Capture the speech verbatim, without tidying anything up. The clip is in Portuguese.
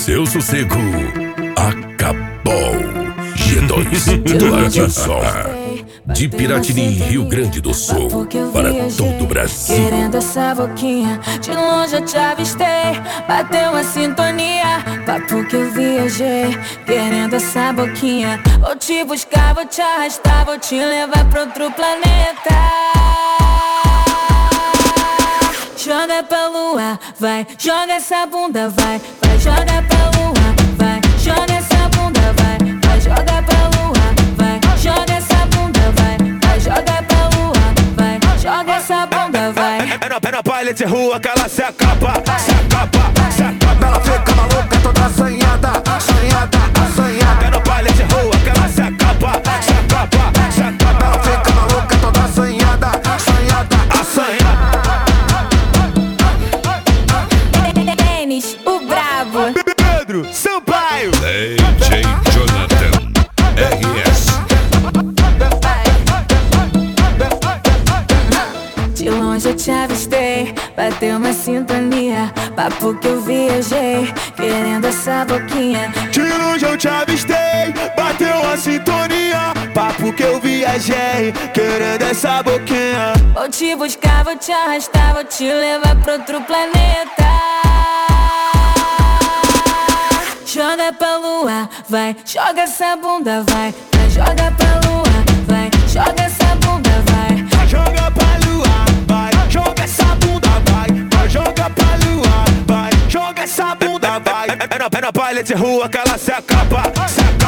seu sossego acabou. G dois do Adilson, de Piratini, Rio Grande do Sul, para todo o Brasil. Querendo essa boquinha, de longe eu te avistei. Bateu uma sintonia, papo que eu viajei. Querendo essa boquinha, vou te buscar, vou te arrastar, vou te levar pra outro planeta. Joga pra lua, vai, joga essa bunda, vai, vai, joga pra lua, vai, joga essa bunda, vai, vai, joga pra lua, vai, joga essa bunda, vai, vai, joga pra lua, vai, joga essa bunda, vai. É no, é no baile de rua que ela se acaba, se acaba, se acaba. Ela fica maluca, toda assanhada, assanhada, assanhada. É no baile de rua que ela se acaba, se acaba, se acaba. Ela fica maluca, toda assanhada, assanhada, assanhada. O brabo Pedro Sampaio, D J Jonathan R S. De longe eu te avistei, bateu uma sintonia, papo que eu viajei, querendo essa boquinha. de longe eu te avistei, bateu uma sintonia, papo que eu viajei, querendo essa boquinha. Vou te buscar, vou te arrastar, vou te levar pra outro planeta. Joga pra lua, vai, joga essa bunda, vai, vai, joga pra lua, vai, joga essa bunda, vai. Joga pra lua, vai, joga essa bunda, vai, vai, joga pra lua, vai, joga essa bunda, vai. É no, é no baile de rua que ela se acaba, se acaba.